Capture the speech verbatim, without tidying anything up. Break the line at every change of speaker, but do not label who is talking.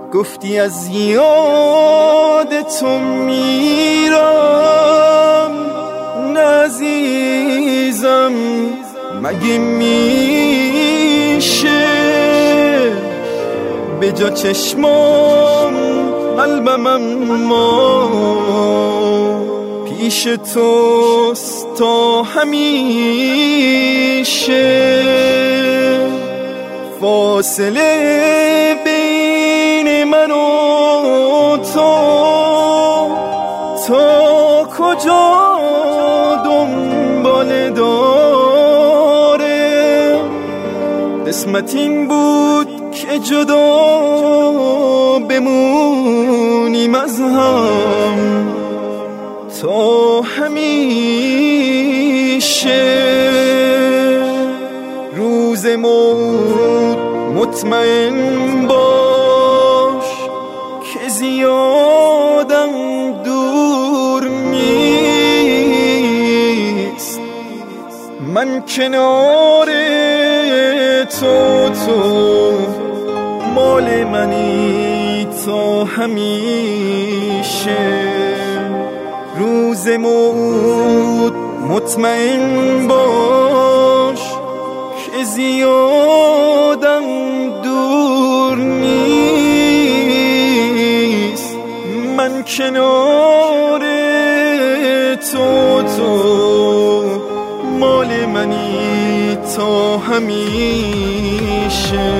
گفتی از یاد تو میرم، نه عزیزم مگه میشه به جا چشمام قلبم اما پیش توست تا همیشه. فاصله بین من و تو تا کجا دنبال داره؟ قسمت این بود که جدا بمونیم از هم تا همیشه. روز موت مطمئن باش که زیادم دور نیست. من کنار تو، تو مال منی تا همیشه. روز موت مطمئن باش که زیادم دور نیست. من کنار تو، تو مال منی تا همیشه.